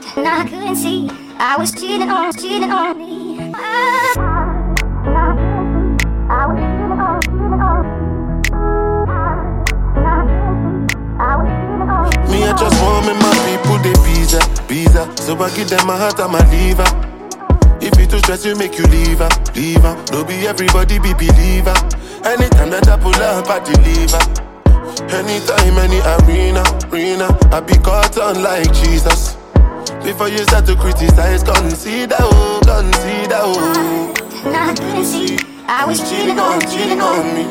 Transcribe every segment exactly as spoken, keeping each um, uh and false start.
and I couldn't see. I was cheating on, cheating on me. I, I was cheating on, cheating on me. Me, I just want me my people, they visa, visa. So I give them my heart and my liver. If you too stress, you make you leave her, leave her. Don't be everybody be believer. Anytime that I pull up, I deliver. Anytime, any arena, arena, I be caught on like Jesus. Before you start to criticize, consider, oh, consider, oh. And I couldn't see, I was cheating on, cheating on me.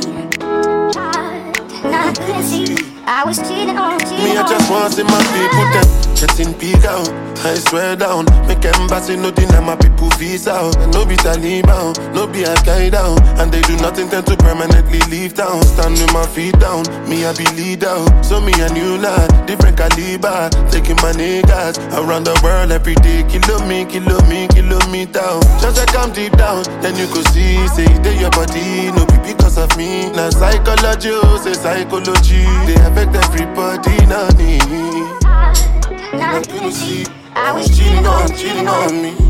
And I couldn't see, I was cheating on, cheating on me. Me, I just want to see my people them getting big out. I swear down, make embassy no deny my people visa out. And no be Taliban, no be Al-Qaeda, and they do not intend to permanently leave town. Stand with my feet down, me I be leader. So me a new lad, different caliber. Taking my niggas around the world every day. Kilo me, kilo me, kilometer. Just like I'm deep down, then you could see, say they your body, no be because of me. Now psychology, oh, say psychology, they affect everybody, not me. And I couldn't see, I was cheating on, cheating on me.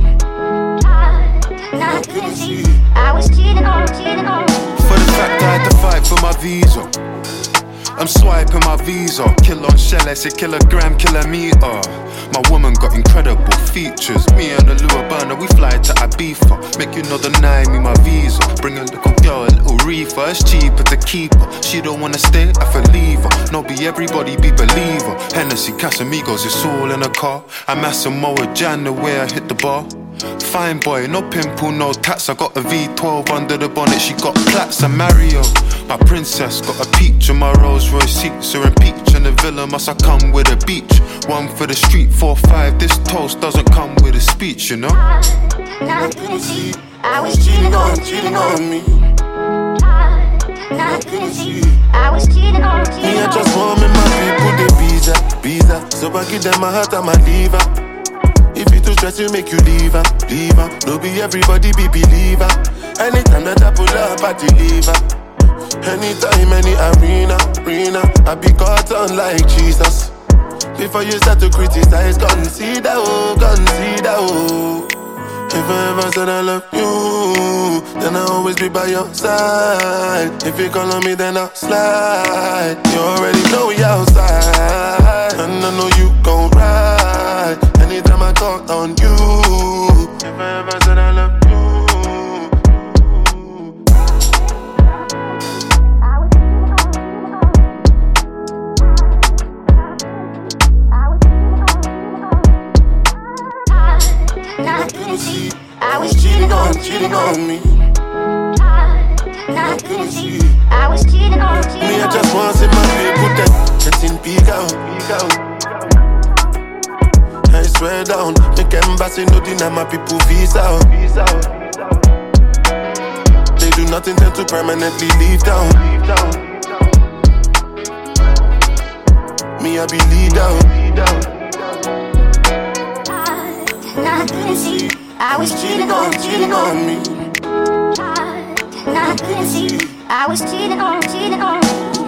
And I couldn't see, I was cheating on, cheating on me. For the fact I had to fight for my visa, I'm swiping my visa. Kill on shell, I say kilogram, kilometer. My woman got incredible features. Me and the Lua burner, we fly to Ibiza. Make you know the nine, me my visa. Bring a little girl, a little reefer. It's cheaper to keep her. She don't wanna stay, I feel leave her. No be everybody be believer. Hennessy, Casamigos, it's all in a car. I'm Asamoah Jan, the way I hit the bar. Fine boy, no pimple, no tats. I got a V twelve under the bonnet. She got plaits and Mario. My princess got a peach and my Rolls Royce seats are in peach. And the villa must have come with a beach. One for the street, four five. This toast doesn't come with a speech, you know. And I couldn't see, I was cheating on, cheating on me. And I couldn't see, I was cheating on, cheating on me. Me, I just want me my people, they visa, visa. So I give them my heart and my liver. If you too stress, you make you leave her, leave her. Don't be everybody be believer. Anytime that I pull up, I deliver. Anytime, any arena, arena, I be caught on like Jesus. Before you start to criticize, consider, oh, consider, oh. If I ever said I love you, then I'll always be by your side. If you call on me, then I'll slide. You already know we outside, and I know you gon' ride anytime I talk on you. If I ever said I love you. And I couldn't see, I was Cheating on, cheating on me. And I couldn't see, I was cheating on, cheating on me. Me, I just want to see my people them getting big out, big out. I swear down, make embassy no deny my people visa out, visa out. They do not intend to permanently leave town, leave town. Me, I be lead out, lead out. And I couldn't see, I was cheating on, cheating on me. And I couldn't see, I was cheating on, cheating on me.